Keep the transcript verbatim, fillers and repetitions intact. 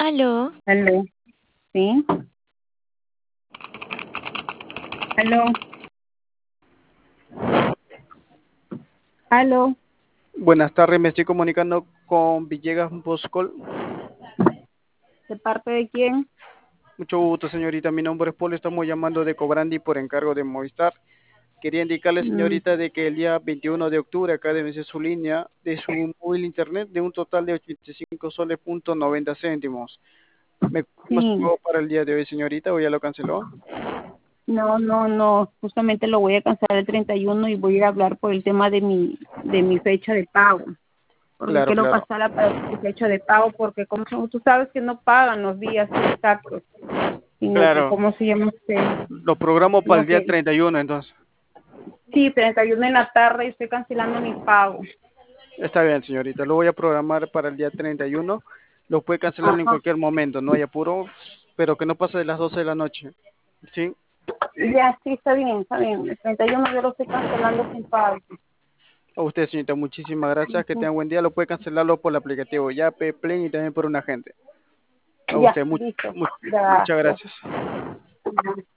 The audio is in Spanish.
Aló, Aló, ¿sí? Aló, aló, Buenas tardes, me estoy comunicando con Villegas Boscol. ¿de parte de quién? Mucho gusto, señorita. Mi nombre es Paul. Estamos llamando de Cobrandi por encargo de Movistar. Quería indicarle, Mm, señorita, de que el día veintiuno de octubre acá debe ser su línea de su móvil internet de un total de ochenta y cinco soles punto noventa céntimos. ¿Me confirma su sí, pago para el día de hoy, señorita, o ya lo canceló? no, no, no, justamente lo voy a cancelar el treinta y uno y voy a ir a hablar por el tema de mi, de mi fecha de pago, porque Claro, quiero claro. pasarla para mi fecha de pago, porque como son- tú sabes que no pagan los días exactos, sino que, Claro. ¿cómo se llama usted? Lo programo para Sino el día que, treinta y uno, entonces. sí, treinta y uno en la tarde y estoy cancelando mi pago. Está bien, señorita. Lo voy a programar para el día treinta y uno. Lo puede cancelar en Ajá, cualquier momento, no hay apuro, pero que no pase de las doce de la noche. ¿Sí? ya, sí, está bien, está bien, el treinta y uno yo lo estoy cancelando sin pago. A usted, señorita, muchísimas gracias. Que tenga buen día. Lo puede cancelarlo por el aplicativo Yape, Play y también por un agente. A Ya, usted, mu- listo, mu- muchas gracias. gracias.